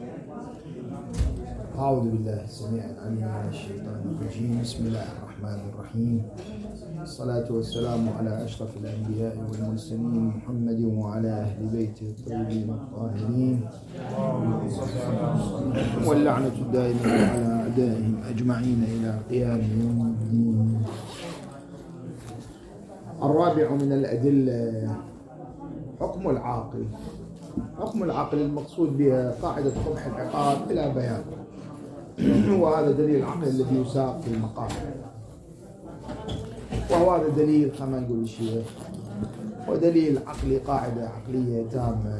أعوذ بالله السميع العليم من الشيطان الرجيم. بسم الله الرحمن الرحيم. الصلاة والسلام على أشرف الأنبياء والمرسلين محمد وعلى أهل بيته الطيبين الطاهرين، واللعنة الدائمة على أعدائهم أجمعين إلى قيام يوم الدين. الرابع من الأدلة حكم العاقل. حكم العقل المقصود بها قاعدة قبح العقاب بلا بيان، وهذا دليل العقل الذي يساق في المقام، وهو هذا دليل كما يقول الشيخ، ودليل عقلي قاعدة عقلية تامة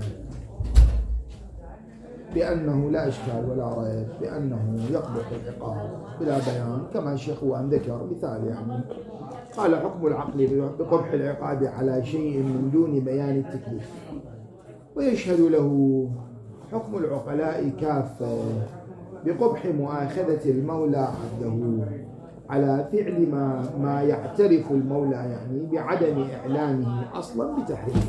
بأنه لا إشكال ولا ريب بأنه يقبح العقاب بلا بيان، كما الشيخ هو أن ذكر مثال، يعني قال حكم العقل بقبح العقاب على شيء من دون بيان التكليف، ويشهد له حكم العقلاء كافة بقبح مؤاخذة المولى عبده على فعل ما يعترف المولى يعني بعدم إعلانه أصلا بتحريمه.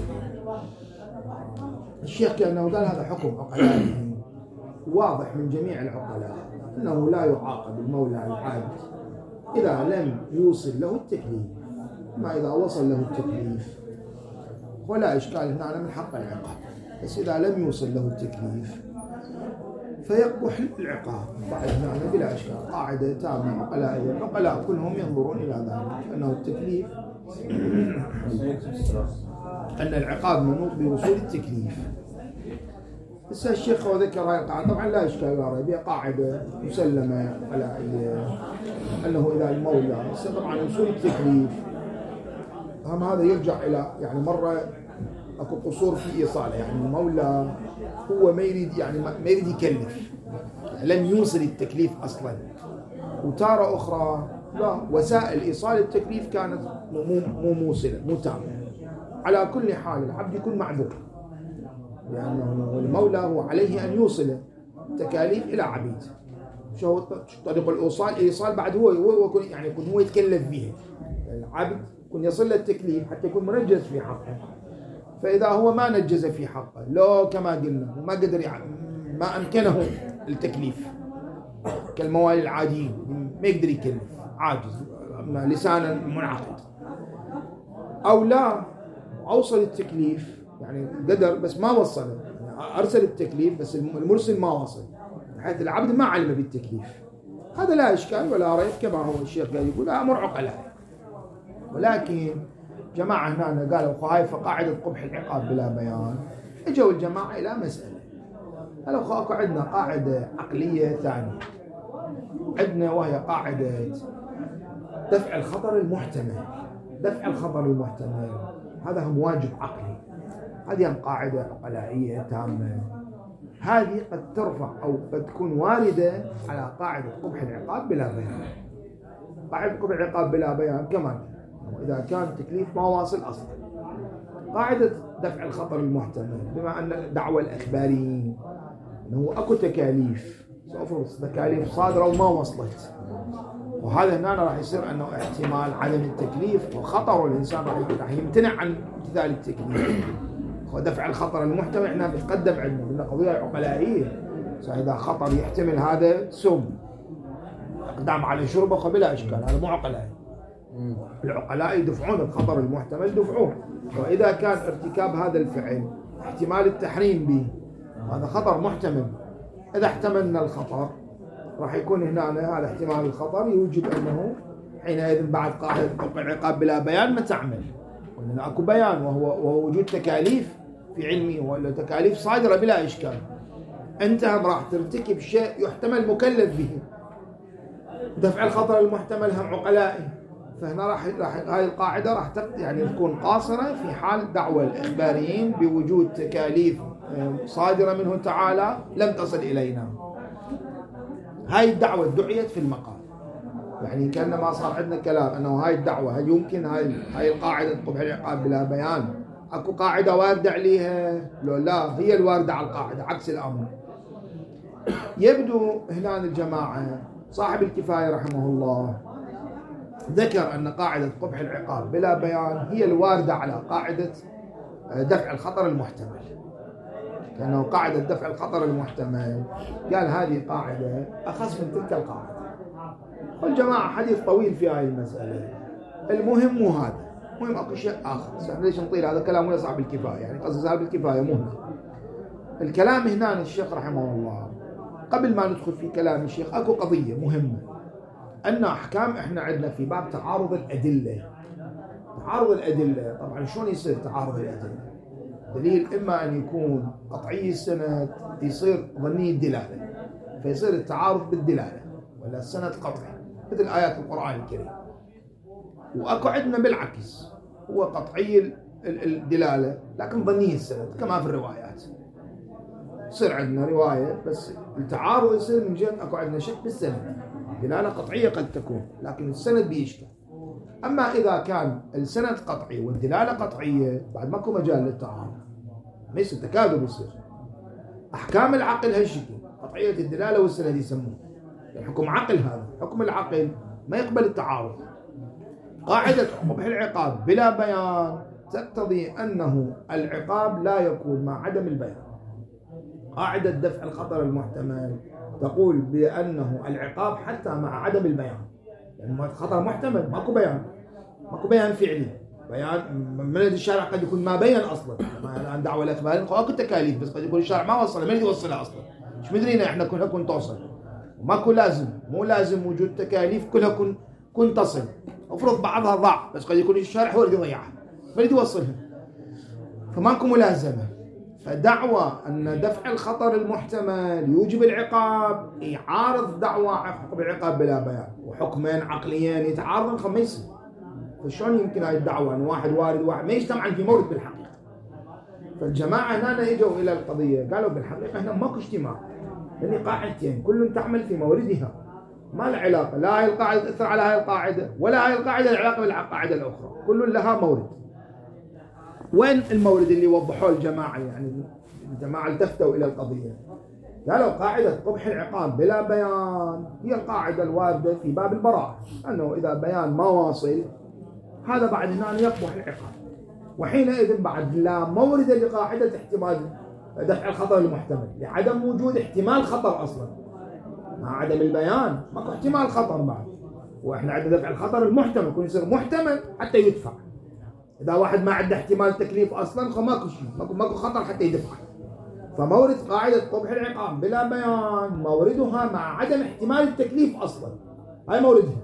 الشيخ كأنه قال هذا حكم عقلائي واضح من جميع العقلاء أنه لا يعاقب المولى العبد إذا لم يوصل له التكليف، ما إذا وصل له التكليف ولا إشكال هنا من حق العقاب، بس إذا لم يوصل له التكليف فيقبح العقاب بعد هنا بلا إشكال. قاعدة تامة عقلائية، العقلاء كلهم ينظرون إلى ذلك أنه التكليف أن العقاب منوط بوصول التكليف. بس الشيخ وذكر هذه القاعدة طبعا لا إشكال ولا ريب، قاعدة مسلمة عقلائية أنه إذا المولى طبعا وصول التكليف هم هذا يرجع إلى يعني مرة اكو قصور في ايصاله، يعني المولى هو ما يريد يعني ما يريد يكلف، يعني لم يوصل التكليف اصلا، وتارة اخرى لا، وسائل ايصال التكليف كانت مو موصله مو تامه. على كل حال العبد يكون معذور، لانه المولى هو عليه ان يوصل التكاليف الى عبيد. شو طريق الايصال بعد هو يكون يعني يكون هو يتكلف بها، العبد يكون يصل له التكليف حتى يكون منجز في حقه. فإذا هو ما نجز في حقه لو كما قلنا وما قدر ما أمكنه التكليف كالموالي العاديين ما يقدر يكلف، عاجز لسانا منعقد، أو لا أوصل التكليف يعني قدر بس ما وصله، يعني أرسل التكليف بس المرسل ما وصل بحيث العبد ما علم بالتكليف، هذا لا إشكال ولا ريب كما هو الشيخ قال يقول أمر عقلاء. ولكن جماعة هنا قالوا هاي فقاعدة قبح العقاب بلا بيان، اجوا الجماعة إلى مسألة، قالوا اكو عندنا قاعدة عقلية ثانية عندنا، وهي قاعدة دفع الخطر المحتمل. دفع الخطر المحتمل هذا هم واجب عقلي، هذه هم قاعدة عقلائية تامة، هذه قد ترفع أو قد تكون واردة على قاعدة قبح العقاب بلا بيان. قاعدة قبح العقاب بلا بيان كمان إذا كان التكليف ما واصل أصلا. قاعدة دفع الخطر المحتمل بما أن دعوة الأخباريين أنه أكو تكاليف سأفرض تكاليف صادرة وما وصلت، وهذا هنا راح يصير أنه احتمال عدم التكليف وخطر الإنسان راح يمتنع عن امتثال التكليف. ودفع الخطر المحتمل احنا بتقدم عندنا قضية عقلائية، إذا خطر يحتمل هذا سم اقدام على شربه بلا إشكال، هذا مو عقلائي. العقلاء يدفعون الخطر المحتمل يدفعون، وإذا كان ارتكاب هذا الفعل احتمال التحريم به هذا خطر محتمل، إذا احتملنا الخطر راح يكون هنا هذا احتمال الخطر يوجد أنه حينئذ بعد قاعدة العقاب بلا بيان ما تعمل، قلنا أكو بيان وهو وجود تكاليف في علمي ولا تكاليف صادرة بلا إشكال، أنت هم راح ترتكب شيء يحتمل مكلف به. دفع الخطر المحتمل هم عقلائي، فهنا راح هذه القاعدة راح يعني تكون قاصرة في حال دعوة الإخباريين بوجود تكاليف صادرة منه تعالى لم تصل إلينا. هاي الدعوة دعيت في المقام، يعني كأنما صار عندنا كلام أنه هاي الدعوة هل يمكن هاي القاعدة قبح العقاب بلا بيان أكو قاعدة واردة عليها؟ لو لا، هي الواردة على القاعدة عكس الأمر. يبدو هنا الجماعة صاحب الكفاية رحمه الله ذكر أن قاعدة قبح العقاب بلا بيان هي الواردة على قاعدة دفع الخطر المحتمل، كأنه قاعدة دفع الخطر المحتمل، قال هذه قاعدة أخص من تلك القاعدة. والجماعة حديث طويل في هذه المسألة. المهم مو هذا، المهم أكو شيء آخر. ليش نطيل هذا الكلام ولا صعب الكفاية، يعني قصدي صعب الكفاية مو هنا. الكلام هنا الشيخ رحمه الله قبل ما ندخل في كلام الشيخ أكو قضية مهمة، أن أحكام إحنا عندنا في باب تعارض الأدلة. تعارض الأدلة طبعا شلون يصير تعارض الأدلة؟ دليل إما أن يكون قطعي السند يصير ظني الدلالة، فيصير التعارض بالدلالة، ولا السند قطعي مثل آيات القرآن الكريم. وأكو عندنا بالعكس، هو قطعي الدلالة لكن ظني السند كما في الروايات. يصير عندنا رواية بس التعارض يصير من جهة أكو عندنا شك بالسند، دلالة قطعية قد تكون لكن السند بيشكل. أما إذا كان السند قطعي والدلالة قطعية بعد ماكو مجال للتعارض، ما يصير تكادب يصير. أحكام العقل هالشكل، قطعية الدلالة والسند يسموه حكم عقل. هذا حكم العقل ما يقبل التعارض. قاعدة قبح العقاب بلا بيان تقتضي أنه العقاب لا يكون مع عدم البيان. قاعدة دفع الخطر المحتمل تقول بأنه العقاب حتى مع عدم البيان، يعني الخطر محتمل ماكو بيان، ماكو بيان فعلي. بيان من الشارع قد يكون ما بين اصلا، الان دعوه الاخبار اكو تكاليف بس قد يكون الشارع ما وصل، ما يوصلها اصلا، مش مدرينا احنا كلها توصل. ماكو لازم، مو لازم وجود تكاليف كلها كن تصل. افرض بعضها ضاع بس قد يكون الشارع هو اللي يضيعها ما يوصلها، فماكو ملازمه. فدعوى أن دفع الخطر المحتمل يوجب العقاب يعارض دعوى حكم العقاب بلا بيان، وحكمين عقليين يتعارضن خميسي. فشلون يمكن هاي الدعوة أن واحد وارد واحد ما يجتمعن في مورد بالحقيقة؟ فالجماعة هنا اجوا إلى القضية قالوا بالحقيقة هنا ماكو اجتماع، لأن قاعدتين كل تعمل في موردها، ما له علاقة، لا هاي القاعدة تأثر على هاي القاعدة ولا هاي القاعدة العلاقة بالقاعدة الأخرى، كل لها مورد. وين المورد اللي وضحوه الجماعة؟ يعني الجماعة التفتوا إلى القضية قالوا قاعدة قبح العقاب بلا بيان هي القاعدة الواردة في باب البراءة، أنه إذا بيان ما واصل هذا بعد هنا يقبح العقاب، وحينئذ بعد لا مورد لقاعدة احتمال دفع الخطر المحتمل لعدم وجود احتمال خطر أصلا. مع عدم البيان ماكو احتمال خطر بعد، وإحنا عندنا دفع الخطر المحتمل يكون يصير محتمل حتى يدفع. إذا واحد ما عنده احتمال تكليف أصلاً فماكو شيء، ماكو خطر حتى يدفع. فمورد قاعدة قبح العقاب بلا بيان موردها مع عدم احتمال التكليف أصلاً، هاي موردها،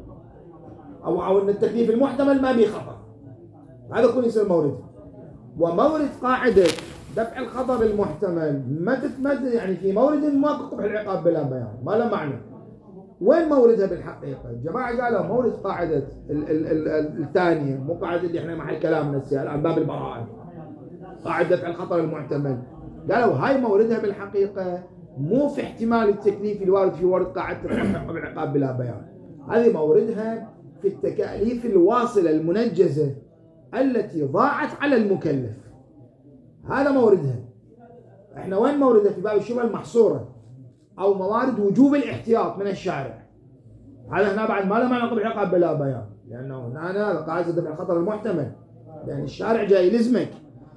أو أن التكليف المحتمل ما به خطر، هذا يكون يصير موردها. ومورد قاعدة دفع الخطر المحتمل ما تتمد، يعني في مورد ماكو قبح العقاب بلا بيان، ما له معنى. وين موردها بالحقيقة؟ الجماعة قالوا مورد قاعدة الثانية، مو قاعدة اللي احنا محل كلامنا الآن باب البراءة، قاعدة دفع الخطر المحتمل. قالوا هاي موردها بالحقيقة مو في احتمال التكليف الوارد في ورد قاعدة العقاب بلا بيان، هذه موردها في التكاليف الواصلة المنجزة التي ضاعت على المكلف، هذا موردها. احنا وين موردها؟ في باب الشبهة المحصورة أو موارد وجوب الاحتياط من الشارع، هذا هنا بعد ما له معنى قبح العقاب بلا بيان، لأنه هنا قاعدة دفع الخطر المحتمل، لأن الشارع جاي يلزمك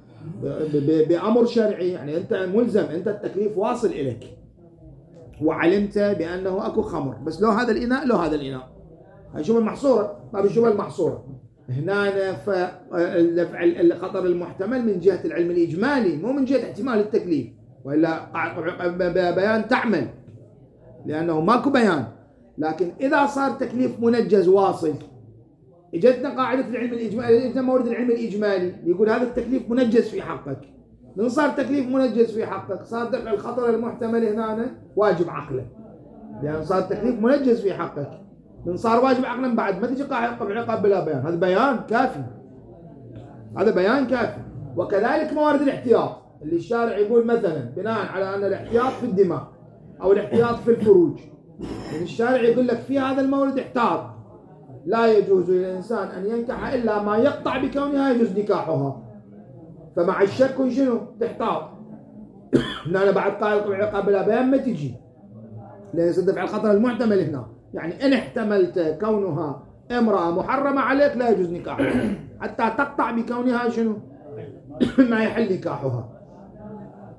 بأمر شرعي، يعني أنت ملزم، أنت التكليف واصل إليك وعلمت بأنه أكو خمر بس لو هذا الإناء لو هذا الإناء، هاي الشبهة المحصورة، باب الشبهة المحصورة. هنا فدفع الخطر المحتمل من جهة العلم الإجمالي مو من جهة احتمال التكليف، وإلا قاعدة بيان تعمل لأنه ماكو بيان. لكن إذا صار تكليف منجز واصل اجتنا قاعدة العلم الإجمالي، اجتنا مورد العلم الإجمالي يقول هذا التكليف منجز في حقك. من صار تكليف منجز في حقك صار دفع الخطر المحتمل هنا واجب عقلا، لأن صار تكليف منجز في حقك. من صار واجب عقلا بعد ما تجي قبح العقاب بلا بيان، هذا بيان كافي، هذا بيان كافي. وكذلك موارد الاحتياط اللي الشارع يقول مثلا بناء على أن الاحتياط في الدماء أو الاحتياط في الفروج، يعني الشارع يقول لك في هذا المورد احتاط، لا يجوز للإنسان أن ينكح إلا ما يقطع بكونها يجوز نكاحها، فمع الشك شنو تحتاط. هنا بعد قال قبح العقاب بلا بيان ما تجي، لأن دفع الخطر المحتمل هنا، يعني إن احتملت كونها امرأة محرمة عليك لا يجوز نكاحها حتى تقطع بكونها شنو ما يحل نكاحها.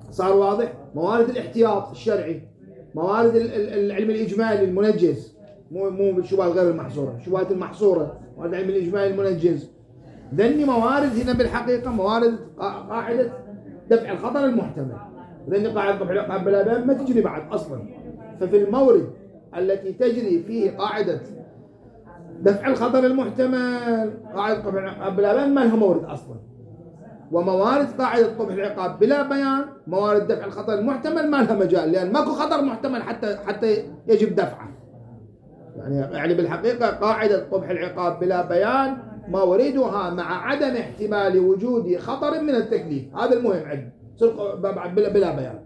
صار واضح؟ موارد الاحتياط الشرعي، موارد العلم الإجمالي المنجز، مو بالشبهات غير المحصورة، الشبهات المحصورة، موارد العلم الإجمالي المنجز. ذني موارد هنا بالحقيقة موارد قاعدة دفع الخطر المحتمل. ذني قاعدة دفع العقاب بلا بيان ما تجري بعد أصلا. ففي المورد التي تجري فيه قاعدة دفع الخطر المحتمل، قاعدة دفع العقاب بلا بيان ما لها مورد أصلا. وموارد قاعدة طبع العقاب بلا بيان، موارد دفع الخطر المحتمل ما لها مجال، لأن ماكو خطر محتمل حتى يجب دفعه. يعني بالحقيقة قاعدة طبع العقاب بلا بيان موردها مع عدم احتمال وجود خطر من التكليف. هذا المهم عندنا بلا بيان.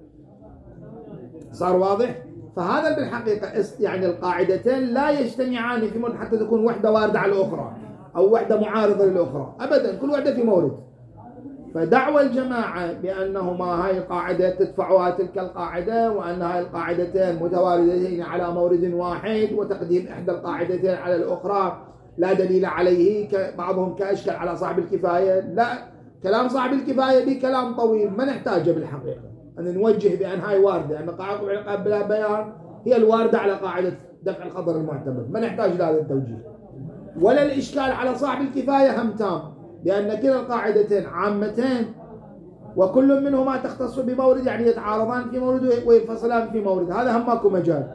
صار واضح؟ فهذا بالحقيقة يعني القاعدتين لا يجتمعان في مورد حتى تكون وحدة واردة على الأخرى أو وحدة معارضة للأخرى أبدا، كل وحدة في مورد. فدعوى الجماعة بأنهما هاي القاعدة تدفعها تلك القاعدة، وأن هاي القاعدتين متواردتين على مورد واحد، وتقديم إحدى القاعدتين على الأخرى لا دليل عليه، بعضهم كأشكال على صاحب الكفاية. لا، كلام صاحب الكفاية به كلام طويل ما نحتاجه بالحقيقة أن نوجه بأن هاي واردة، أن قاعدة العقاب بلا بيان هي الواردة على قاعدة دفع الخطر المحتمل، ما نحتاج لهذا التوجيه. ولا الإشكال على صاحب الكفاية هم تام، لأن كلا القاعدتين عامتين وكل منهما تختص بمورد، يعني يتعارضان في مورد وينفصلان في مورد، هذا هم ماكو مجال.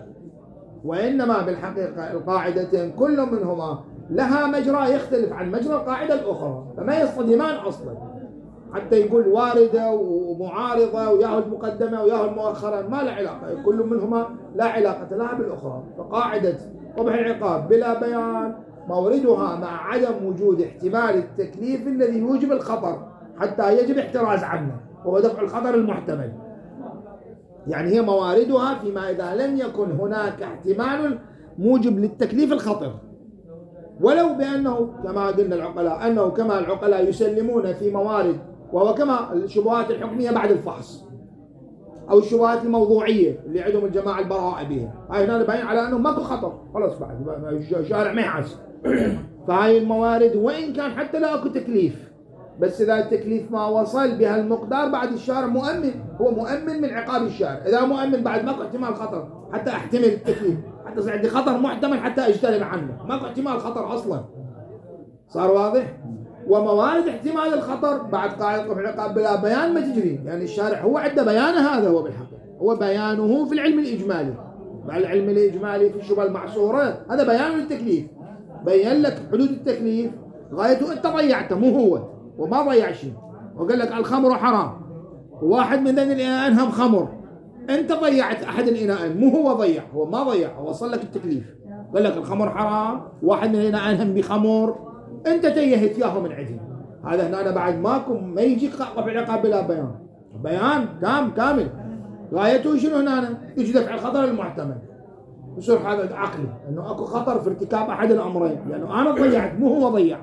وإنما بالحقيقة القاعدتين كل منهما لها مجرى يختلف عن مجرى القاعدة الأخرى، فما يصطدمان أصلا حتى يقول واردة ومعارضة وياهو المقدمة وياهو المؤخرة، ما له علاقة، كل منهما لا علاقة لها بالأخرى. فقاعدة طبع العقاب بلا بيان موردها مع عدم وجود احتمال التكليف الذي يوجب الخطر حتى يجب احتراز عنه، وهو دفع الخطر المحتمل. يعني هي مواردها فيما إذا لم يكن هناك احتمال موجب للتكليف الخطر، ولو بأنه كما قلنا العقلاء أنه كما العقلاء يسلمون في موارد، وهو كما الشبهات الحكمية بعد الفحص أو الشبهات الموضوعية اللي عندهم الجماعة البراءة بها، هاي هنا باين على أنه ماكو خطر خلاص، بعد الشارع ما يحاسب. فهاي الموارد وإن كان حتى لا أكو تكليف، بس إذا التكليف ما وصل بها المقدار بعد الشارع مؤمن، هو مؤمن من عقاب الشارع. إذا مؤمن بعد ماكو احتمال خطر حتى أحتمل التكليف، حتى صار عندي خطر محتمل حتى أجتنب عنه، ماكو احتمال خطر أصلا. صار واضح؟ وموارد احتمال الخطر بعد قاعدة طبع العقاب بلا بيان ما تجري، يعني الشارع هو عنده بيانه، هذا هو بالحقيقة هو بيانه في العلم الإجمالي. مع العلم الإجمالي في الشبهة المعصورة هذا بيان للتكليف، بيان لك حدود التكليف، غايته أنت ضيعته مو هو، وما ضيع شيء، وقال لك الخمر حرام، وواحد من ذين الإناءين هم خمر، أنت ضيعت أحد الإناءين مو هو ضيع، هو ما ضيع، هو وصل لك التكليف، قال لك الخمر حرام، واحد من الإناءين هم بخمر، أنت تيهت ياهو من عندي. هذا هنا بعد ماكو ما يجي طبع العقاب بلا بيان، بيان كامل غايته شنو هنا؟ يجي دفع الخطر المحتمل. يصير هذا عقلي انه اكو خطر في ارتكاب احد الامرين، لانه يعني انا ضيعت مو هو ضيع.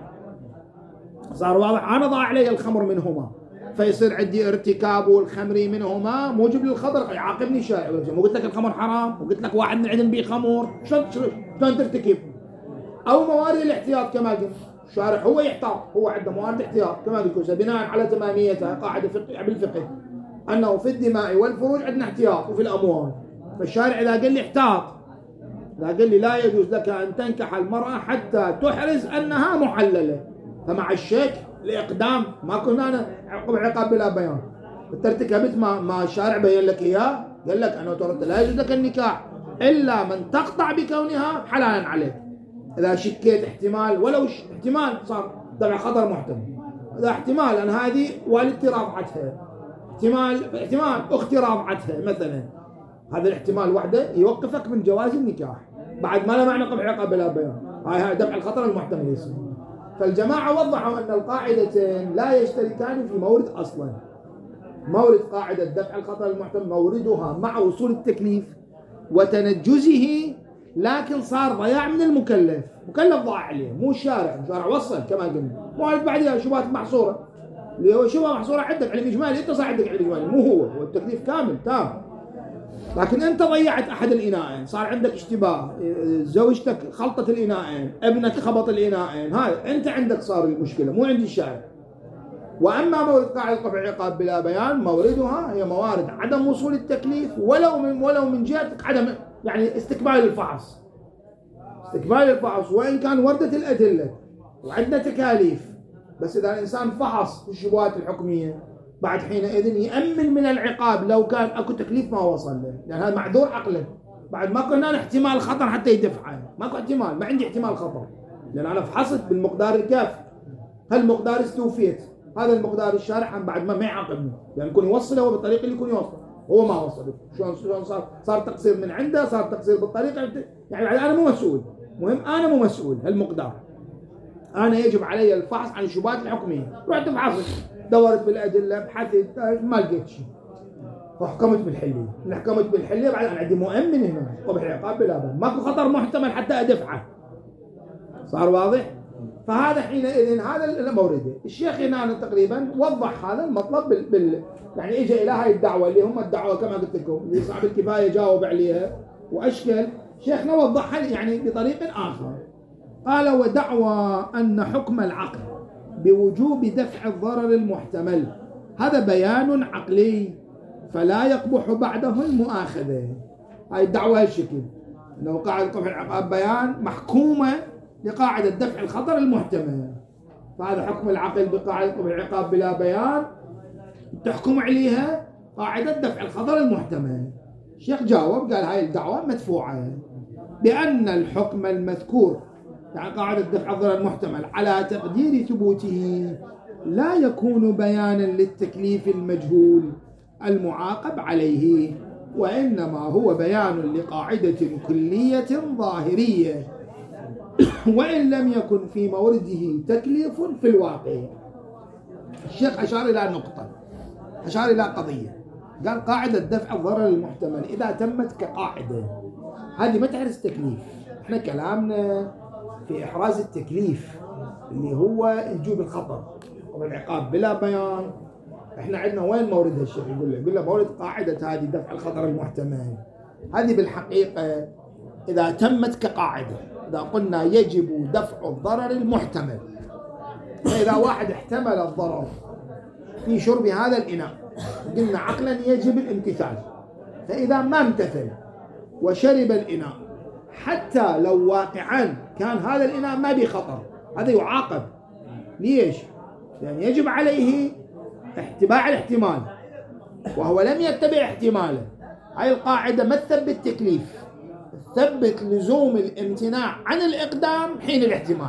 صار واضح انا ضاع علي الخمر منهما، فيصير عندي ارتكاب الخمر منهما موجب للخطر، يعاقبني الشارع. مو قلت لك الخمر حرام، وقلت لك واحد من عندهم بيه خمر، شلون ترتكب؟ او موارد الاحتياط كما قلت، الشارع هو يحتاط، هو عنده موارد احتياط كما قلت بناء على تماميتها قاعده بالفقه انه في الدماء والفروج عندنا احتياط، وفي الاموال. فالشارع اذا قال لي احتاط، إذا قال لي لا يجوز لك أن تنكح المرأة حتى تحرز أنها محللة، فمع الشك الإقدام ما كنا أنا عقاب بلا بيان، أنت ارتكبت ما الشارع بين لك إياه، قال لك أنه ترى لا يجوز لك النكاح إلا من تقطع بكونها حلالا عليك. إذا شكيت احتمال ولو احتمال صار دفع خطر محتمل، إذا احتمال أن هذه والدتي رافعتها، احتمال أختي رافعتها مثلا، هذا الاحتمال وحده يوقفك من جواز النكاح، بعد ما له معنى قبح عقاب بلا بيان، هاي دفع الخطر المحتمل يصير. فالجماعة وضحوا أن القاعدتين لا يشتركان في مورد أصلا. مورد قاعدة دفع الخطر المحتمل موردها مع وصول التكليف وتنجزه، لكن صار ضياع من المكلف ضاع عليه مو الشارع وصل كما قلنا. مورد بعدها شبهات محصورة، اللي هو شبهة محصورة عندك علم إجمالي، أنت صار عندك علم إجمالي مو هو التكليف كامل تام، لكن أنت ضيعت أحد الإناءين، صار عندك اشتباه، زوجتك خلطت الإناءين، ابنك خبط الإناءين، هذا أنت عندك صار المشكلة مو عند الشارع. وأما مورد قاعدة قطع العقاب بلا بيان موردها هي موارد عدم وصول التكليف ولو من جهة عدم يعني استكمال الفحص. وإن كان وردت الأدلة وعندنا تكاليف، بس إذا الإنسان فحص الشبهات الحكمية بعد حينئذ يأمن من العقاب لو كان أكو تكليف ما وصل له، لأن هذا معذور عقلا. بعد ما كنا احتمال خطر حتى يدفعه، ماكو احتمال، ما عندي احتمال خطر لأن أنا فحصت بالمقدار الكافي. هالمقدار استوفيت، هذا المقدار الشارع بعد ما يعاقبني لأن يكون يوصله هو بالطريقة اللي يكون يوصل، هو ما وصله. شلون صار تقصير من عنده، صار تقصير بالطريقة يعني أنا مو مسؤول. مهم أنا مو مسؤول هالمقدار، أنا يجب علي الفحص عن الشبهات الحكمية. رحت فحصت، دورت بالأدلة، بحثت، ما لقيت شيء، وحكمت بالحلية. من حكمت بالحلية بعد أنا عندي مؤمن هنا قبح العقاب بلا بأس، ماكو خطر محتمل حتى أدفعه. صار واضح؟ فهذا حينئذ هذا المورد. الشيخ هنا تقريبا وضح هذا المطلب يعني اجى الى هاي الدعوه اللي هم الدعوه كما قلت لكم اللي صعب الكفايه جاوب عليها واشكل. شيخنا وضحها يعني بطريق اخر. قال: ودعوى ان حكم العقل بوجوب دفع الضرر المحتمل هذا بيان عقلي فلا يقبح بعده المؤاخذه. هاي الدعوه هالشكل انه قاعده قبح العقاب بيان محكومه لقاعدة دفع الخطر المحتمل، فهذا حكم العقل بقاعدة قبح العقاب بلا بيان تحكم عليها قاعدة دفع الخطر المحتمل. الشيخ جاوب قال: هاي الدعوة مدفوعة بأن الحكم المذكور يعني قاعدة دفع الضرر المحتمل على تقدير ثبوته لا يكون بيانا للتكليف المجهول المعاقب عليه، وإنما هو بيان لقاعدة كلية ظاهرية وإن لم يكن في مورده تكليف في الواقع. الشيخ أشار إلى نقطة، أشار إلى قضية، قال: قاعدة دفع الضرر المحتمل إذا تمت كقاعدة هذه ما تحرز تكليف. احنا كلامنا في إحراز التكليف اللي هو وجوب الخطر والعقاب بلا بيان. احنا عندنا وين موردها؟ الشيخ يقول له مورد قاعدة هذه دفع الخطر المحتمل هذه بالحقيقة إذا تمت كقاعدة، إذا قلنا يجب دفع الضرر المحتمل، فإذا واحد احتمل الضرر في شرب هذا الإناء قلنا عقلا يجب الامتثال، فإذا ما امتثل وشرب الإناء حتى لو واقعا كان هذا الإناء ما بخطر هذا يعاقب. ليش؟ لأن يجب عليه اتباع الاحتمال وهو لم يتبع احتماله. هاي القاعدة ما تثبت تكليف، تثبت لزوم الامتناع عن الإقدام حين الاحتمال.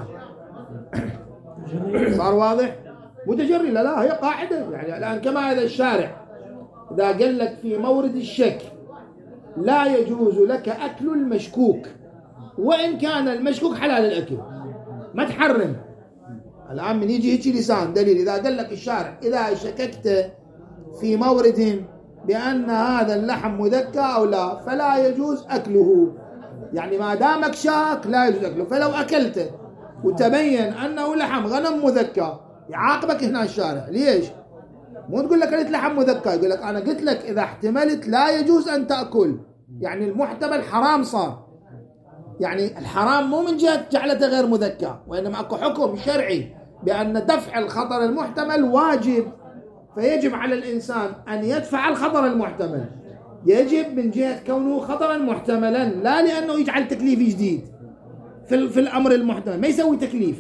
صار واضح؟ متجري لا هي قاعدة. يعني الآن كما هذا الشارع إذا قال لك في مورد الشك لا يجوز لك أكل المشكوك وإن كان المشكوك حلال الأكل، ما تحرم. الآن من يجي هيك لسان دليل إذا قال لك الشارع إذا شككت في مورد بأن هذا اللحم مذكى أو لا فلا يجوز أكله، يعني ما دامك شاك لا يجوز أكله. فلو أكلته وتبين أنه لحم غنم مذكى يعاقبك هنا الشارع. ليش؟ مو تقول لك قلت لحم مذكى، يقول لك أنا قلت لك إذا احتملت لا يجوز أن تأكل، يعني المحتمل حرام صار. يعني الحرام مو من جهة جعلته غير مذكى، وإنما أكو حكم شرعي بأن دفع الخطر المحتمل واجب، فيجب على الإنسان أن يدفع الخطر المحتمل. يجب من جهة كونه خطرا محتملا، لا لأنه يجعل تكليف جديد في الأمر المحتمل، ما يسوي تكليف.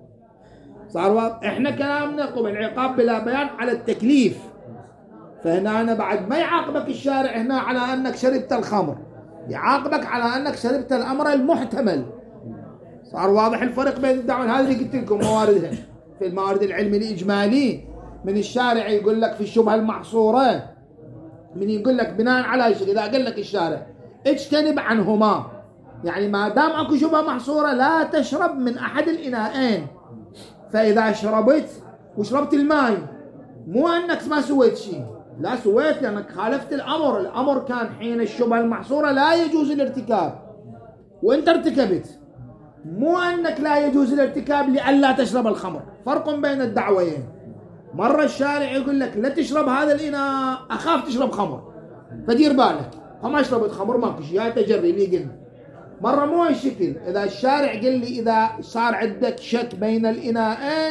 صار واضح؟ إحنا كلامنا قبل العقاب بلا بيان على التكليف، فهنا أنا بعد ما يعاقبك الشارع هنا على أنك شربت الخمر، يعاقبك على أنك شربت الأمر المحتمل. صار واضح الفرق بين الدعوة؟ هذا اللي قلت لكم مواردها في الموارد العلمي الإجمالي. من الشارع يقول لك في الشبهة المحصورة، من يقول لك بناء على شيء إذا قال لك الشارع اجتنب عنهما، يعني ما دام اكو شبهة محصورة لا تشرب من أحد الإناءين. فإذا شربت وشربت الماء مو أنك ما سويت شيء، لا سويت لأنك خالفت الأمر. الأمر كان حين الشبهة المحصورة لا يجوز الارتكاب وانت ارتكبت، مو أنك لا يجوز الارتكاب لألا تشرب الخمر. فرق بين الدعوين. مرة الشارع يقول لك لا تشرب هذا الإناء أخاف تشرب خمر فدير بالك، فما شربت خمر ماكو شيء، هاي تجري اللي قلنا. مرة مو هالشكل، إذا الشارع قال لي إذا صار عندك شك بين الإناءين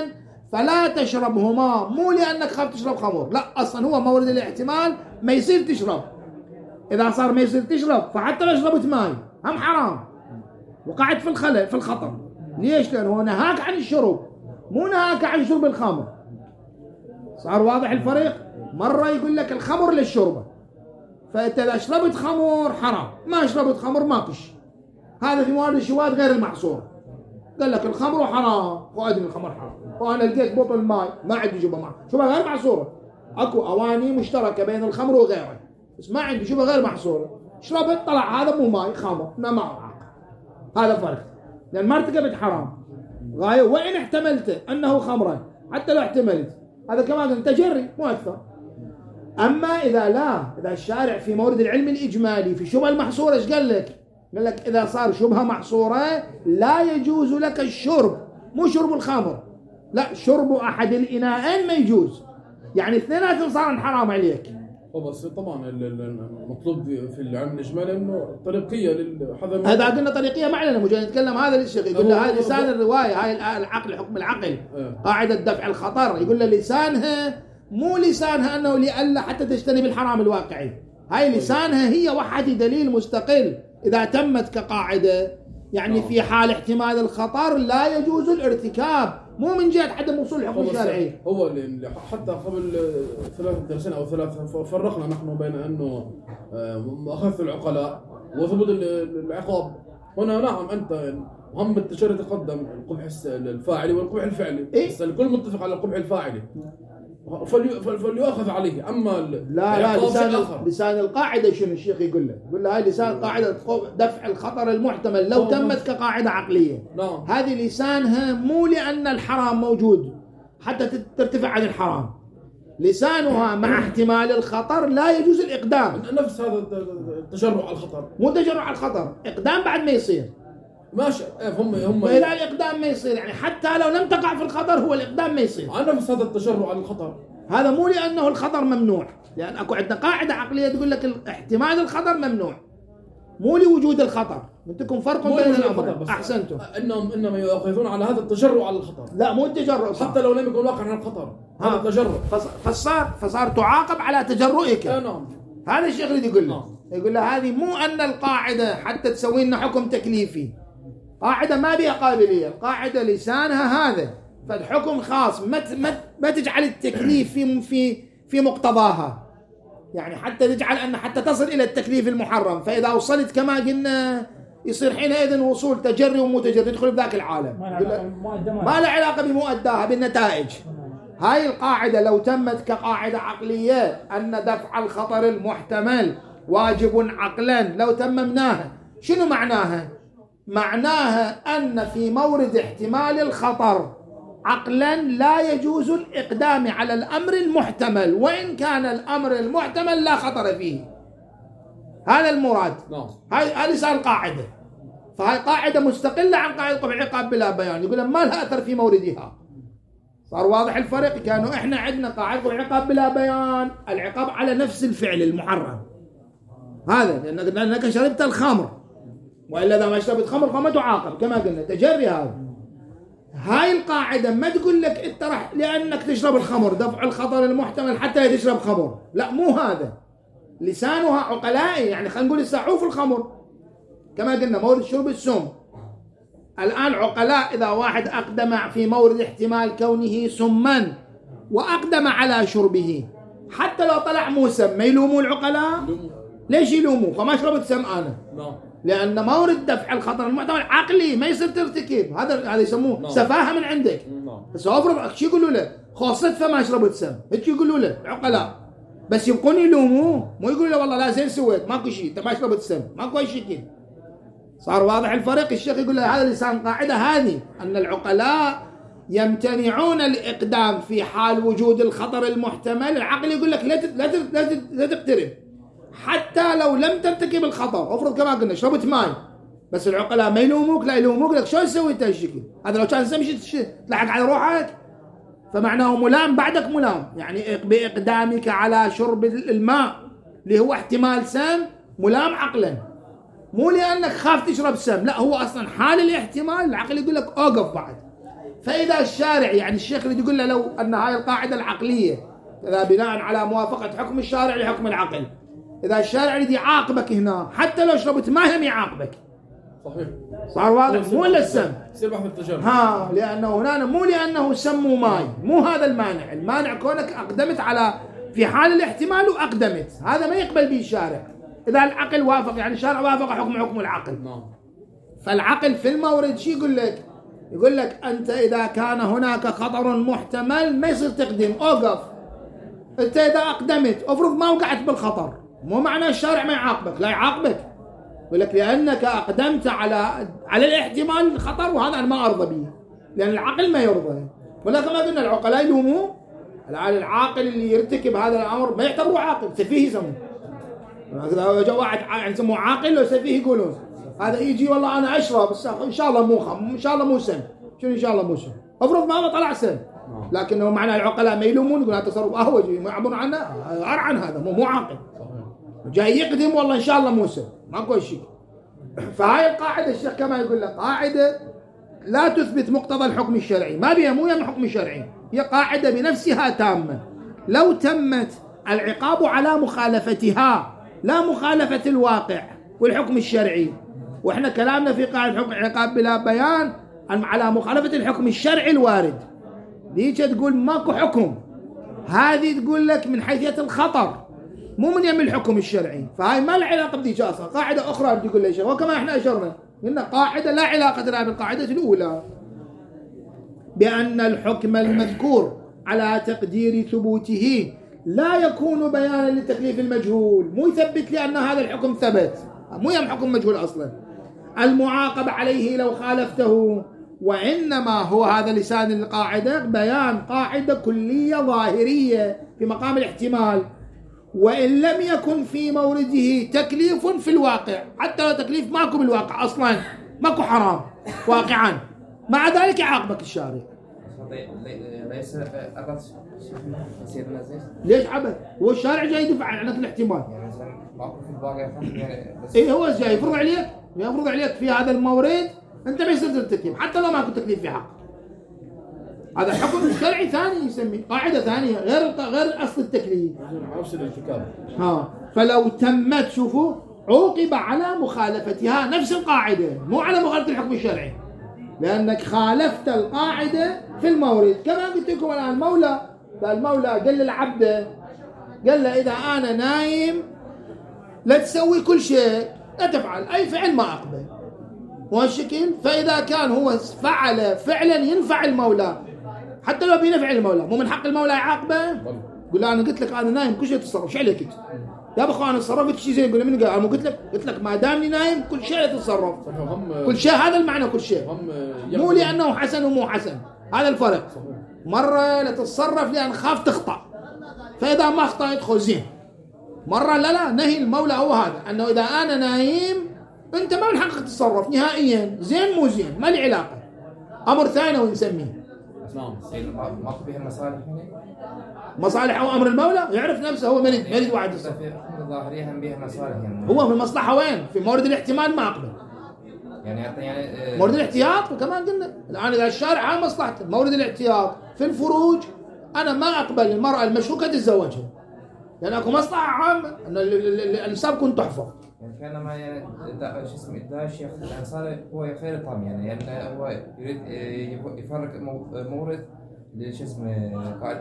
فلا تشربهما، مو لأنك خاف تشرب خمر، لا أصلا هو مورد الاحتمال ما يصير تشرب. إذا صار ما يصير تشرب فحتى لو شربت ماي هم حرام، وقعت في الخطر. ليش؟ لأنه نهاك عن الشرب، مو نهاك عن شرب الخمر. صار واضح الفرق؟ مرة يقول لك الخمر للشربة، فأنت إذا شربت خمر حرام، ما شربت خمر ماكش. هذا في موارد الشواذ غير المحصورة. قال لك الخمر حرام، وأدري الخمر حرام، وأنا لقيت بطل ماي ما عندي شبه معه، شبه غير محصورة. أكو أواني مشتركة بين الخمر وغيره، بس ما عندي شبه غير محصورة. شربت طلع هذا مو ماي، خمر، ما معه. هذا فرق، لأن ما ارتكبت حرام غاية، وإن احتملت أنه خمرا، حتى لو احتملت هذا كمان أنت جري مو أكثر. أما إذا الشارع في مورد العلم الإجمالي في شبه المحصورة إيش قال لك؟ قال لك إذا صار شبهة محصورة لا يجوز لك الشرب، مو شرب الخمر، لا شرب أحد الإناءين ما يجوز، يعني اثنيناتهم صار حرام عليك. بس طبعا المطلوب في العلم الإجمالي إنه طريقية للحذر. هذا قلنا طريقية ما علينا، مو جاي نتكلم هذا للشيخ يقول له هذا لسان الرواية، هاي العقل حكم العقل، قاعدة دفع الخطر، يقول له لسانها مو لسانها أنه لألا حتى تجتنب الحرام الواقعي، هاي لسانها هي وحد دليل مستقل إذا تمت كقاعدة، يعني في حال احتمال الخطر لا يجوز الارتكاب، مو من جهة عدم وصول الحكم الشرعي. هو اللي حتى قبل 3 درسين أو 3 فرقنا نحن بين أنه أخف العقلاء وثبوت العقاب. هنا نعم أنت هم بالتشريع تقدم القبح الفاعلي والقبح الفعلي، بس الكل متفق على القبح الفاعلي فليؤخذ عليه. أما لا لسان القاعدة شنو الشيخ يقول له؟ يقول له هاي لسان قاعدة دفع الخطر المحتمل لو تمت كقاعدة عقلية. هذه لسانها مو لأن الحرام موجود حتى ترتفع عن الحرام، لسانها مع احتمال الخطر لا يجوز الإقدام. نفس هذا التجرع على الخطر، مو تجرع على الخطر، إقدام بعد ما يصير ماشي. هم وإذا الإقدام ما يصير، يعني حتى لو لم تقع في الخطر هو الإقدام ما يصير. على نفس هذا التجرع على الخطر، هذا مو لأنه الخطر ممنوع، لأن أكو عندنا قاعدة عقلية تقول لك احتمال الخطر ممنوع، مو لوجود الخطر. منتكم فرق بين الأمرين. أحسنتم. إنما يؤخذون على هذا التجرع على الخطر. لا مو التجرع، حتى لو لم يكن واقع عن الخطر هذا التجرع، فصار تعاقب على تجرؤك. نعم. هذا الشيخ اللي يقول له يقول له هذه مو أن القاعدة حتى تسوي لنا حكم تكليفي، قاعدة ما بها قابلية، القاعدة لسانها هذا فالحكم خاص، ما تجعل التكليف في مقتضاها، يعني حتى تجعل أن حتى تصل إلى التكليف المحرم، فإذا وصلت كما قلنا يصير حينئذ وصول تجري ومتجري، تدخل بذاك العالم، ما له علاقة بمؤداها بالنتائج. هاي القاعدة لو تمت كقاعدة عقلية أن دفع الخطر المحتمل واجب عقلا، لو تممناها شنو معناها؟ معناها أن في مورد احتمال الخطر عقلا لا يجوز الإقدام على الأمر المحتمل وإن كان الأمر المحتمل لا خطر فيه. هذا المراد. هذه صار قاعدة، فهي قاعدة مستقلة عن قاعدة قبح العقاب بلا بيان، يقول ما لها أثر في موردها. صار واضح الفرق. كانوا إحنا عندنا قاعدة قبح العقاب بلا بيان، العقاب على نفس الفعل المحرم هذا، لأنك شربت الخمر، وإلا إذا ما شربت خمر فما تعاقب كما قلنا تجري. هاي القاعدة ما تقول لك انت راح لأنك تشرب الخمر دفع الخطر المحتمل حتى تشرب خمر، لا مو هذا. لسانها عقلائي، يعني خلينا نقول الساعوف الخمر كما قلنا مورد شرب السم. الآن عقلاء إذا واحد أقدم في مورد احتمال كونه سما وأقدم على شربه حتى لو طلع مو سم، ما يلوموا العقلاء؟ ليش يلوموا؟ فما شربت سم أنا، لأن مورد دفع الخطر المحتمل عقلي ما يصير ترتكب، هذا يسموه سفاهة من عندك. بس أفرض شو يقولوا له؟ خاصة فما شربت سم، هيك يقولوا له عقلاء، بس يبقون يلوموه، مو يقولوا له والله لا زين سويت ماكو شيء انت ما شربت سم، ماكو أي شيء كذا. صار واضح الفرق. الشيخ يقول له هذا لسان قاعدة هذه أن العقلاء يمتنعون الإقدام في حال وجود الخطر المحتمل. العقل يقول لك لا تقترب حتى لو لم ترتكب الخطر. افرض كما قلنا شربت ماء، بس العقلاء ما يلوموك، لا يلوموك لك شو سويت هالشكل هذا، لو كان سمشي تلحق على روحك فمعناه ملام بعدك ملام، يعني بإقدامك على شرب الماء اللي هو احتمال سم ملام عقلا، مو لأنك خاف تشرب سم، لا هو أصلا حال الاحتمال العقل يقول لك أوقف بعد. فإذا الشارع يعني الشيخ اللي يقول له لو أن هاي القاعدة العقلية إذا بناء على موافقة حكم الشارع لحكم العقل، إذا الشارع يريد يعاقبك هنا حتى لو شربت ماء هم يعاقبك. صحيح. صار واضح؟ مو إلا السم. يصير بحث التجربة. ها لأنه هنا مو لأنه سم وماي، مو هذا المانع، المانع كونك أقدمت على في حال الاحتمال وأقدمت، هذا ما يقبل به الشارع. إذا العقل وافق يعني الشارع وافق حكم العقل. فالعقل في المورد شو يقول لك؟ يقول لك أنت إذا كان هناك خطر محتمل ما يصير تقدم، أوقف. أنت إذا أقدمت افرض ما وقعت بالخطر، مو معنى الشارع ما يعاقبك، لا يعاقبك. يقول لك لأنك أقدمت على الاحتمال الخطر، وهذا أنا ما أرضى به لأن العقل ما يرضى. ولكن ما قلنا العقلاء يلوموه، العاقل اللي يرتكب هذا الأمر ما يعتبره عاقل، سفيه يسموه. إذا جاء واحد يعني يسموه عاقل لو سفيه يقولون هذا يجي والله أنا أشرب بس إن شاء الله مو خم، إن شاء الله مو سم. شنو إن شاء الله مو سم؟ افرض ما طلع سم، لكنه معنى العقلاء ما يلومون، يقول هذا تصرف أهوجي ما يعبرون عنه، غير عن هذا مو عاقل. جاي يقدم والله إن شاء الله مو سم، ماكو شيء. فهاي القاعدة الشيخ كما يقول لك قاعدة لا تثبت مقتضى الحكم الشرعي، ما بها مو يم حكم الشرعي، هي قاعدة بنفسها تامة. لو تمت العقاب على مخالفتها لا مخالفة الواقع والحكم الشرعي، واحنا كلامنا في قاعدة حكم العقاب بلا بيان على مخالفة الحكم الشرعي الوارد. ديك تقول ماكو حكم، هذه تقول لك من حيثية الخطر مو من يم الحكم الشرعي، فهاي ما لها علاقة بديك أصلا. قاعدة أخرى تقول ليش، وكما احنا أشرنا قلنا قاعدة لا علاقة لها بالقاعدة الأولى، بأن الحكم المذكور على تقدير ثبوته لا يكون بيانا لتكليف المجهول، مو يثبت لأن هذا الحكم ثبت، مو يم حكم مجهول أصلا المعاقب عليه لو خالفته، وإنما هو هذا لسان القاعدة بيان قاعدة كلية ظاهرية في مقام الاحتمال، وإن لم يكن في مورده تكليف في الواقع، حتى لو تكليف ماكو بالواقع أصلا، ماكو حرام واقعا، مع ذلك يعاقبك الشارع. ليس أبد سيدنا زيد. ليش عبد؟ هو الشارع جاي يدفع عنك الاحتمال. يعني مثلا ماكو في الواقع يعني بس. إيه هو جاي يفرض عليك في هذا المورد أنت ما يصير ترتكب حتى لو ماكو تكليف في حق. هذا حكم شرعي ثاني يسميه قاعدة ثانية غير أصل التكليف. أصل الارتكاب. فلو تمت شوفوا عوقب على مخالفتها، نفس القاعدة مو على مخالفة الحكم الشرعي، لأنك خالفت القاعدة في المورد. كما قلت لكم الآن المولى قال للعبد، قال له إذا أنا نايم لا تسوي كل شيء، لا تفعل أي فعل ما أقبل وهالشكل. فإذا كان هو فعل فعلا ينفع المولى حتى لو بينفع المولى، مو من حق المولى يعاقبه؟ يقول له أنا قلت لك أنا نايم كل شيء تتصرف، شو عليك أنت؟ يا أخو أنا تصرفت شيء زين. يقول له من قال؟ أنا قلت لك ما دامني نايم كل شيء تتصرف، كل شيء. هذا المعنى كل شيء، مو لأنه حسن ومو حسن، هذا الفرق. مرة لا تتصرف لأن خاف تخطأ، فإذا ما أخطأ يدخل زين. مرة لا نهي المولى هو هذا، أنه إذا أنا نايم أنت ما من حقك تتصرف نهائيا، زين مو زين ما لي علاقة، أمر ثانوي نسميه. ماكو بها مصالح هنا؟ مصالح أو أمر المولى يعرف نفسه، هو مريد واحد يصرف. ظاهريا هم بها مصالح يعني. هو في المصلحة وين؟ في مورد الاحتمال ما أقبل. يعني مورد الاحتياط وكمان قلنا الآن إذا الشارع عام مصلحته مورد الاحتياط في الفروج، أنا ما أقبل المرأة المشروكة تتزوجها لأن أكو مصلحة عامة أن النساء تكون تحفظ. يعني كان ما يعني شو اسمه الشيخ الأنصاري هو خير طعم يعني هو يريد يفرق مورد ليش اسمه قاعدة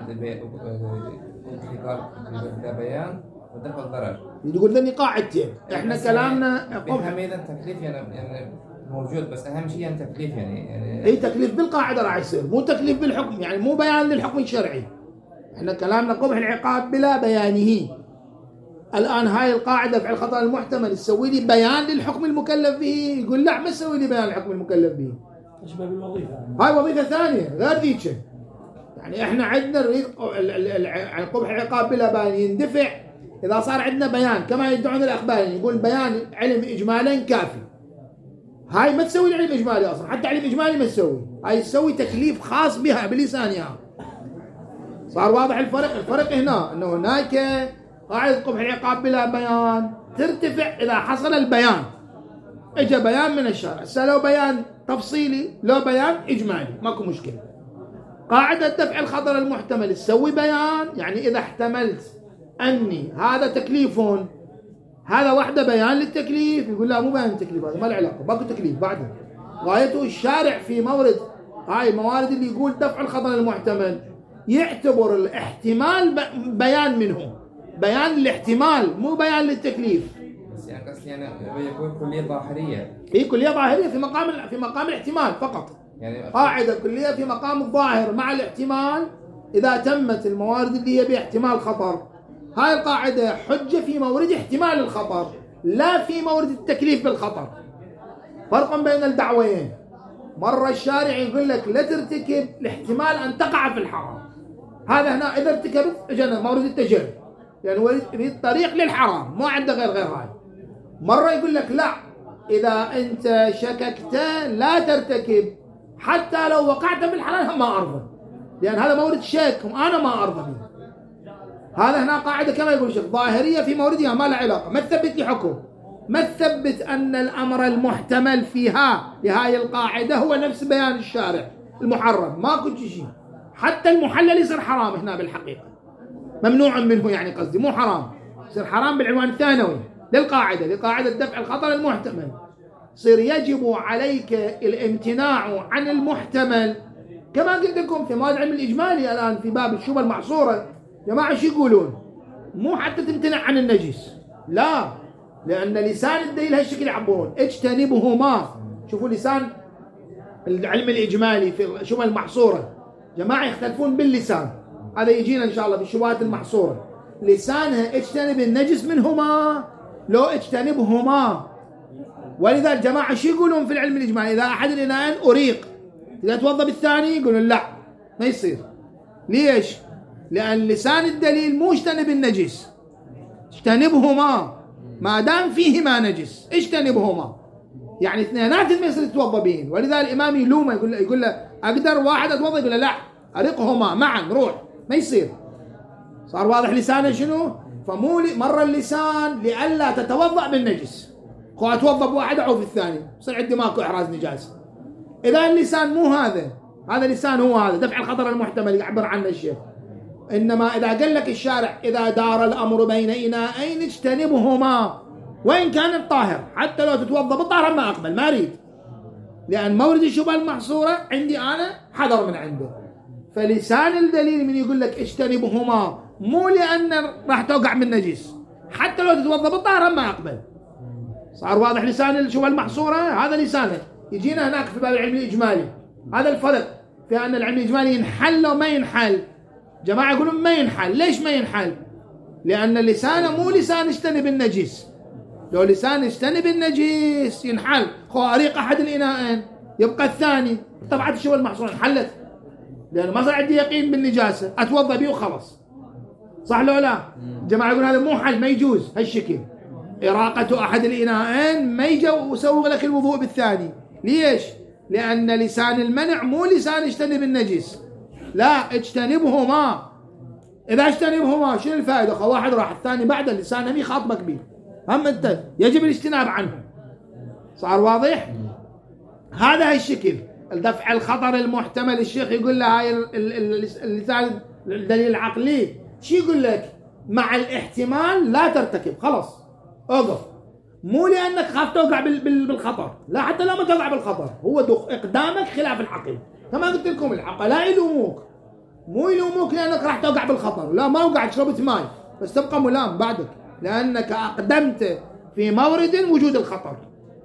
بيان ودفع الضرر. يقول ذني قاعدتين احنا كلامنا بهمية التكليف يعني موجود، بس أهم شيء يعني تكليف يعني أي تكليف بالقاعدة راح يصير، مو تكليف بالحكم، يعني مو بيان للحكم الشرعي. احنا كلامنا قبح العقاب بلا بيانه. الآن هاي القاعدة فعل الخطأ المحتمل تسوي لي بيان للحكم المكلف به، يقول لا ما تسوي لي بيان للحكم المكلف به، تشبه بالوظيفة. هاي وظيفة ثانية غير ذيك. يعني احنا عندنا نريد قبح العقاب بلا بيان يندفع إذا صار عندنا بيان، كما يدعون الأخبار يقول بيان علم إجمالا كافي. هاي ما تسوي العلم إجمالي أصلا، حتى علم إجمالي ما تسوي، هاي تسوي تكليف خاص بها بلسانها. صار واضح الفرق هنا، أنه هناك قاعدة قبح العقاب بلا بيان ترتفع إذا حصل البيان، اجى بيان من الشارع. هسه لو بيان تفصيلي لو بيان اجمالي ماكو مشكله. قاعده دفع الخطر المحتمل تسوي بيان، يعني اذا احتملت اني هذا تكليف، هذا واحده بيان للتكليف، يقول لا مو بيان التكليف، هذا ما له علاقه، ماكو تكليف بعده. غايته الشارع في مورد هاي الموارد اللي يقول دفع الخطر المحتمل يعتبر الاحتمال بيان منه، بيان الاحتمال مو بيان للتكليف. بس يعني قصدي يعني يكون كلية ظاهرية. هي كلية ظاهرية في مقام الاحتمال فقط. يعني قاعدة كلية في مقام الظاهر مع الاحتمال إذا تمت الموارد اللي هي باحتمال خطر. هاي القاعدة حجة في مورد احتمال الخطر لا في مورد التكليف بالخطر. فرق بين الدعوين. مرة الشارع يقول لك لا ترتكب الاحتمال أن تقع في الحرام، هذا هنا إذا ارتكبت اجانا مورد التجري، يعني يريد طريق للحرام مو عنده غير هاي. مرة يقول لك لا، إذا أنت شككت لا ترتكب حتى لو وقعت في الحرام ما أرضى، لأن هذا مورد شك وأنا ما أرضى به. هذا هنا قاعدة كما يقول الشيخ ظاهرية في موردها ما له علاقة، ما تثبت لي حكم، ما تثبت أن الأمر المحتمل فيها لهاي القاعدة هو نفس بيان الشارع المحرم، ما كنت شيء. حتى المحلل يصير حرام هنا بالحقيقة، ممنوع منه، يعني قصدي مو حرام، يصير حرام بالعنوان الثانوي للقاعدة، لقاعدة دفع الخطر المحتمل. يصير يجب عليك الامتناع عن المحتمل، كما قلت لكم في مواد علم الإجمالي الآن في باب الشبهة المعصورة. جماعة شو يقولون؟ مو حتى تمتنع عن النجس، لا، لأن لسان الدليل هالشكل يعبرون اجتنبهما. شوفوا لسان العلم الإجمالي في الشبهة المحصورة جماعة يختلفون باللسان، هذا يجينا إن شاء الله في الشبهات المحصورة. لسانها اجتنب النجس منهما لو اجتنبهما. ولذا الجماعة شو يقولون في العلم الإجمالي؟ إذا أحد الإناءين أريق إذا توضأ بالثاني يقولون لا ما يصير. ليش؟ لأن لسان الدليل مو اجتنب النجس، اجتنبهما ما دام فيهما نجس، اجتنبهما يعني اثنينات ما يصير يتوضأ بهن. ولذا الإمام يلومه يقول له أقدر واحد أتوضأ، يقول له لا أرقهما معا روح، ما يصير. صار واضح لسانه شنو؟ فمو مرة اللسان لئلا تتوضأ بالنجس، خو أتوضأ بواحد أو في الثاني يصير عندي ماكو إحراز نجاسة. إذا اللسان مو هذا لسان هو هذا دفع الخطر المحتمل يعبر عنه الشيخ. إنما إذا قال لك الشارع إذا دار الأمر بين إناءين اجتنبهما وإن كان الطاهر، حتى لو تتوضأ بالطاهر ما أقبل، ما أريد، لأن مورد الشبهة المحصورة عندي أنا حذر من عنده. فلسان الدليل من يقول لك اجتنبهما مو لأن راح توقع من نجس، حتى لو تتوضأ بالطاهر ما أقبل. صار واضح لسان الشبهة المحصورة؟ هذا لسانه. يجينا هناك في باب العلم الإجمالي هذا الفرق في أن العلم الإجمالي ينحل وما ينحل. جماعة يقولون ما ينحل. ليش ما ينحل؟ لأن لسانه مو لسان اجتنب النجس. لو لسان اجتنب النجس ينحل، خو أريق أحد الإناءين يبقى الثاني، طبعا الشبهة المحصورة انحلت، لأنه ما صار عندي يقين بالنجاسة، أتوضأ به وخلص. صح لو لا؟ جماعة يقولون هذا مو حل، ما يجوز هالشكل، إراقة أحد الإناءين ما يجي وسوغ لك الوضوء بالثاني. ليش؟ لأن لسان المنع مو لسان اجتنب النجس، لا اجتنبهما. إذا اجتنبهما شنو الفائدة؟ خو واحد راح الثاني بعد اللسان هم يخاطبك به، هم أنت يجب الاجتناب عنه. صار واضح؟ هذا الشكل الدفع الخطر المحتمل. الشيخ يقول له هاي اللسان الدليل العقلي شو يقول لك؟ مع الاحتمال لا ترتكب، خلاص اوقف، مو لأنك خاف توقع بالخطر، لا، حتى لو ما توقع بالخطر هو إقدامك خلاف العقل. كما قلت لكم العقلاء يلوموك، مو يلوموك لأنك راح توقع بالخطر، لا، ما وقعت شربت ماي بس تبقى ملام بعدك لأنك أقدمت في مورد وجود الخطر،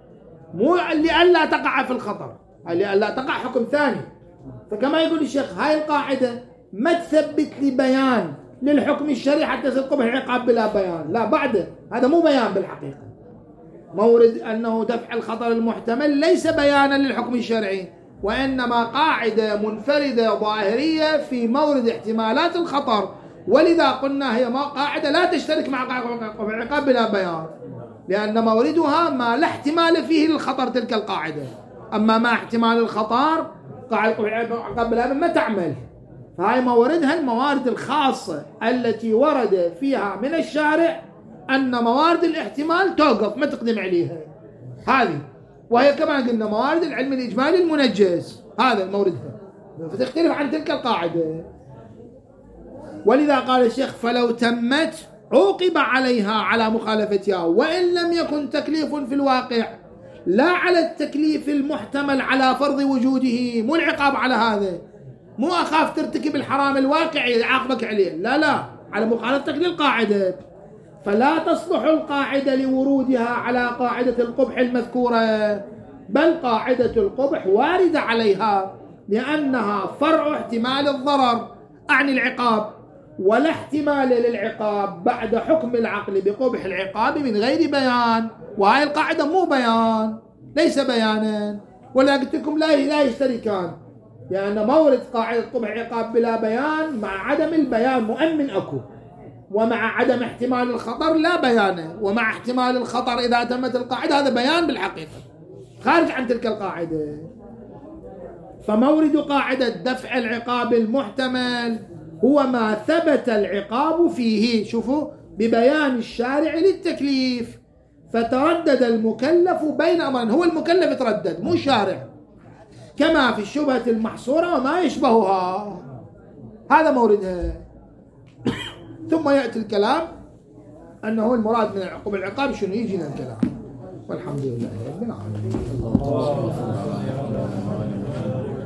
مو لألا تقع في الخطر، لألا تقع حكم ثاني. فكما يقول الشيخ هاي القاعدة ما تثبت لي بيان للحكم الشرعي حتى يصير قبح العقاب بلا بيان، لا، بعده هذا مو بيان بالحقيقة. مورد أنه دفع الخطر المحتمل ليس بيانا للحكم الشرعي، وإنما قاعدة منفردة ظاهرية في مورد احتمالات الخطر. ولذا قلنا هي قاعدة لا تشترك مع قاعدة العقاب بلا بيان، لأن موردها ما لا احتمال فيه للخطر تلك القاعدة. أما ما احتمال الخطر قاعدة العقاب بلا بيان ما تعمل. فهاي موردها الموارد الخاصة التي ورد فيها من الشارع أن موارد الاحتمال توقف ما تقدم عليها. هذه وهي كما قلنا موارد العلم الإجمالي المنجز، هذا موردها، فتختلف عن تلك القاعدة. ولذا قال الشيخ فلو تمت عوقب عليها على مخالفتها، وإن لم يكن تكليف في الواقع، لا على التكليف المحتمل على فرض وجوده، مو العقاب على هذا، مو أخاف ترتكب الحرام الواقعي يعاقبك عليه، لا، على مخالفتك للقاعدة. فلا تصلح القاعدة لورودها على قاعدة القبح المذكورة، بل قاعدة القبح واردة عليها، لأنها فرع احتمال الضرر عن العقاب، ولا احتمال للعقاب بعد حكم العقل بقبح العقاب من غير بيان. وهاي القاعدة مو بيان، ليس بيانا، ولا قلت لكم لا يشتركان، لأن مورد قاعدة قبح العقاب بلا بيان مع عدم البيان مؤمن أكو، ومع عدم احتمال الخطر لا بيان، ومع احتمال الخطر إذا تمت القاعدة هذا بيان بالحقيقة خارج عن تلك القاعدة. فمورد قاعدة دفع العقاب المحتمل هو ما ثبت العقاب فيه، شوفوا، ببيان الشارع للتكليف، فتردد المكلف بين أمرين، هو المكلف تردد مو الشارع، كما في الشبهة المحصورة وما يشبهها، هذا موردها. ثم يأتي الكلام أنه المراد من عقوبة العقاب شنو، يجينا الكلام. والحمد لله رب العالمين.